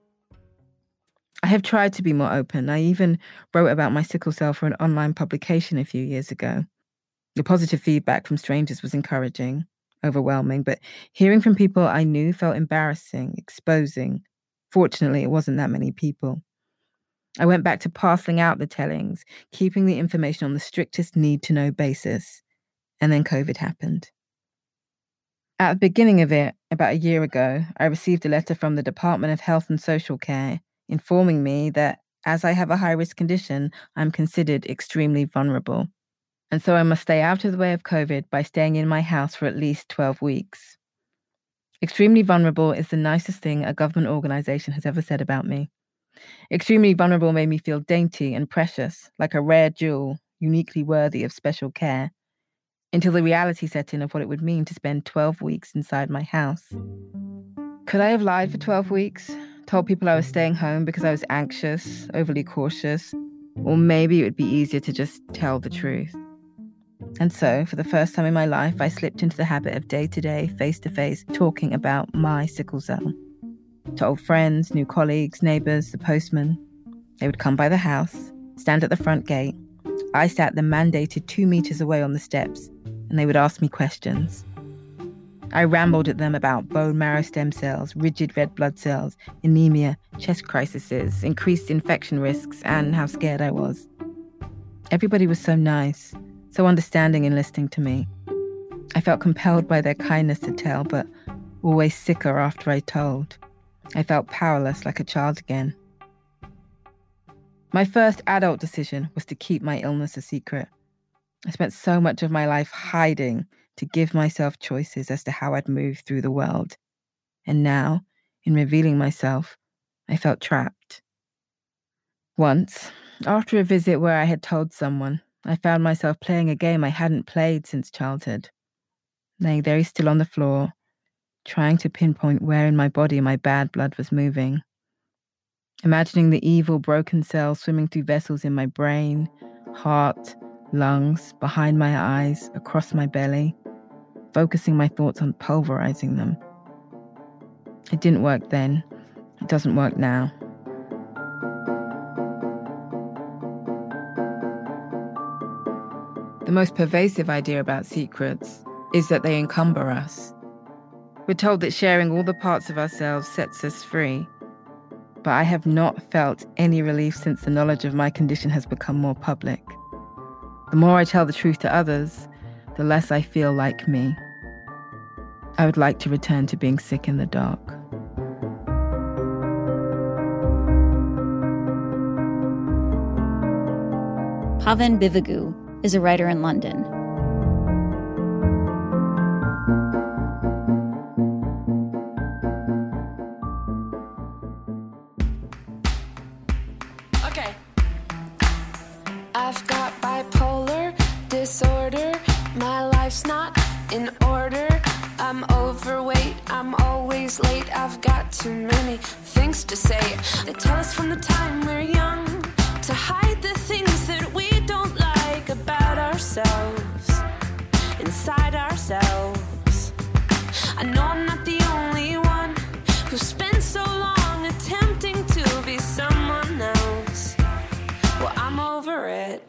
I have tried to be more open. I even wrote about my sickle cell for an online publication a few years ago. The positive feedback from strangers was encouraging, overwhelming, but hearing from people I knew felt embarrassing, exposing. Fortunately, it wasn't that many people. I went back to parceling out the tellings, keeping the information on the strictest need-to-know basis. And then COVID happened. At the beginning of it, about a year ago, I received a letter from the Department of Health and Social Care informing me that as I have a high-risk condition, I'm considered extremely vulnerable. And so I must stay out of the way of COVID by staying in my house for at least twelve weeks. Extremely vulnerable is the nicest thing a government organization has ever said about me. Extremely vulnerable made me feel dainty and precious, like a rare jewel, uniquely worthy of special care, until the reality set in of what it would mean to spend twelve weeks inside my house. Could I have lied for twelve weeks? Told people I was staying home because I was anxious, overly cautious, or maybe it would be easier to just tell the truth. And so, for the first time in my life, I slipped into the habit of day-to-day, face-to-face talking about my sickle cell. To old friends, new colleagues, neighbours, the postman. They would come by the house, stand at the front gate. I sat the mandated two metres away on the steps, and they would ask me questions. I rambled at them about bone marrow stem cells, rigid red blood cells, anemia, chest crises, increased infection risks, and how scared I was. Everybody was so nice, so understanding in listening to me. I felt compelled by their kindness to tell, but always sicker after I told. I felt powerless, like a child again. My first adult decision was to keep my illness a secret. I spent so much of my life hiding to give myself choices as to how I'd move through the world. And now, in revealing myself, I felt trapped. Once, after a visit where I had told someone, I found myself playing a game I hadn't played since childhood. Laying very still on the floor, trying to pinpoint where in my body my bad blood was moving. Imagining the evil broken cells swimming through vessels in my brain, heart, lungs, behind my eyes, across my belly, focusing my thoughts on pulverizing them. It didn't work then. It doesn't work now. The most pervasive idea about secrets is that they encumber us. We're told that sharing all the parts of ourselves sets us free. But I have not felt any relief since the knowledge of my condition has become more public. The more I tell the truth to others, the less I feel like me. I would like to return to being sick in the dark. Pavan Bivagu is a writer in London. Okay. I've got bipolar disorder. My life's not in order. I'm overweight. I'm always late. I've got too many things to say. They tell us from the time we're young to hide the things that we don't like about ourselves, inside ourselves. I know I'm not the only one who spent so long attempting to be someone else. Well, I'm over it.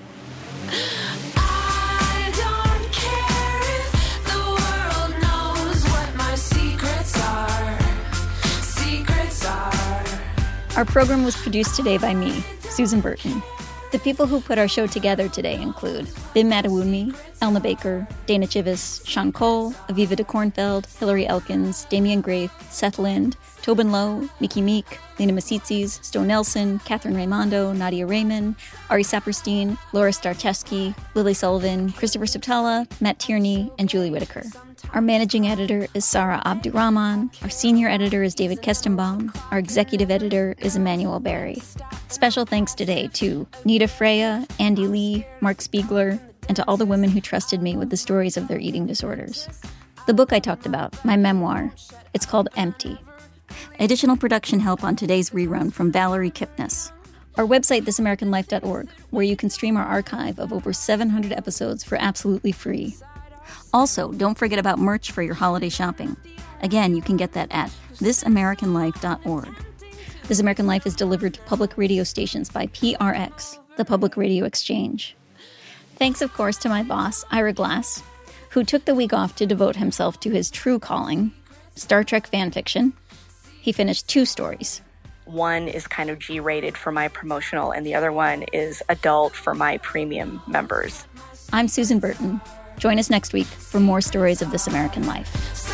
I don't care if the world knows what my secrets are. Secrets are. Our program was produced today by me, Susan Burton. The people who put our show together today include Bim Matawumi, Elna Baker, Dana Chivvis, Sean Cole, Aviva de Kornfeld, Hillary Elkins, Damian Grafe, Seth Lind, Tobin Lowe, Mickey Meek, Lena Masitzis, Stowe Nelson, Catherine Raimondo, Nadia Raymond, Ari Saperstein, Laura Starcheski, Lily Sullivan, Christopher Subtala, Matt Tierney, and Julie Whitaker. Our managing editor is Sarah Abdurrahman. Our senior editor is David Kestenbaum. Our executive editor is Emmanuel Barry. Special thanks today to Nita Freya, Andy Lee, Mark Spiegler, and to all the women who trusted me with the stories of their eating disorders. The book I talked about, my memoir, it's called Empty. Additional production help on today's rerun from Valerie Kipnis. Our website, this american life dot org, where you can stream our archive of over seven hundred episodes for absolutely free. Also, don't forget about merch for your holiday shopping. Again, you can get that at this american life dot org. This American Life is delivered to public radio stations by P R X, the Public Radio Exchange. Thanks, of course, to my boss, Ira Glass, who took the week off to devote himself to his true calling, Star Trek fanfiction. He finished two stories. One is kind of G-rated for my promotional, and the other one is adult for my premium members. I'm Susan Burton. Join us next week for more stories of This American Life.